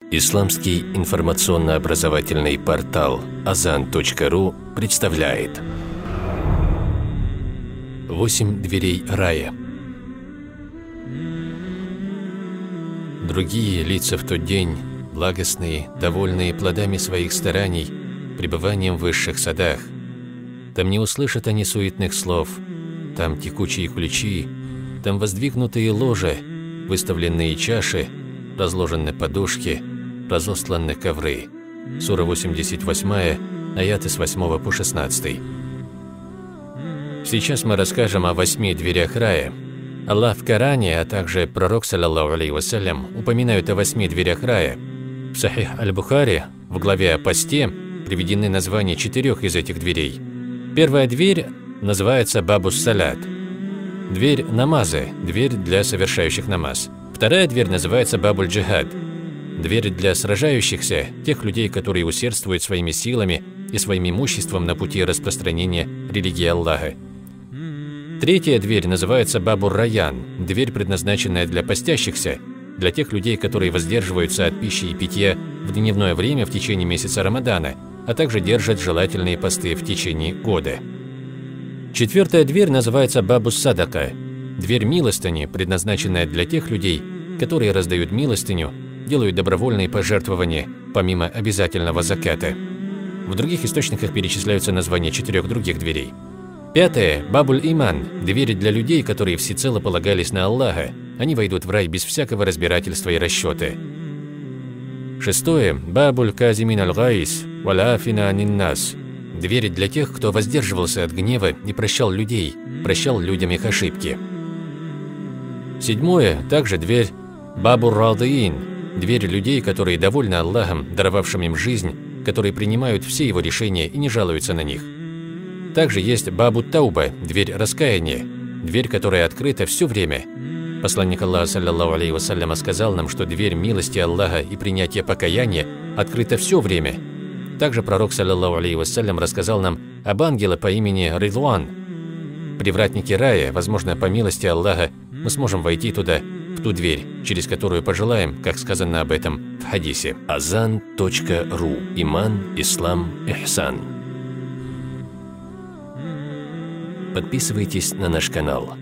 Исламский информационно-образовательный портал Azan.ru представляет 8 дверей рая. Другие лица в тот день, благостные, довольные плодами своих стараний, пребыванием в высших садах. Там не услышат они суетных слов, там текучие ключи, там воздвигнутые ложа, выставленные чаши, разложены подушки, разосланы ковры. Сура 88, аяты с 8 по 16. Сейчас мы расскажем о 8 дверях рая. Аллах в Коране, а также пророк, саллаллаху алейхи вассалям, упоминают о 8 дверях рая. В Сахих Аль-Бухари, в главе о посте, приведены названия 4 из этих дверей. Первая дверь называется Бабус Салат, дверь намаза, дверь для совершающих намаз. Вторая дверь называется Бабуль Джихад, дверь для сражающихся, тех людей, которые усердствуют своими силами и своим имуществом на пути распространения религии Аллаха. Третья дверь называется Бабур Раян, дверь, предназначенная для постящихся, для тех людей, которые воздерживаются от пищи и питья в дневное время в течение месяца Рамадана, а также держат желательные посты в течение года. Четвертая дверь называется Бабус Садака, дверь милостыни, предназначенная для тех людей, которые раздают милостыню, делают добровольные пожертвования, помимо обязательного заката. В других источниках перечисляются названия 4 других дверей. Пятая – Бабуль Иман, дверь для людей, которые всецело полагались на Аллаха. Они войдут в рай без всякого разбирательства и расчета. Шестое – Бабуль Казимин Аль-Гайс, Валяфина Аниннас, дверь для тех, кто воздерживался от гнева и прощал людей, прощал людям их ошибки. Седьмое – также дверь Бабур Радиин, дверь людей, которые довольны Аллахом, даровавшим им жизнь, которые принимают все его решения и не жалуются на них. Также есть Бабу Тауба, дверь раскаяния, дверь, которая открыта все время. Посланник Аллаха, саллаллаху алейхи вассалям, сказал нам, что дверь милости Аллаха и принятия покаяния открыта все время. Также пророк, саллаллаху алейхи вассалям, рассказал нам об ангеле по имени Ридван. Привратники рая, возможно, по милости Аллаха, мы сможем войти туда, в ту дверь, через которую пожелаем, как сказано об этом в хадисе. Azan.ru. Иман, Ислам, Ихсан. Подписывайтесь на наш канал.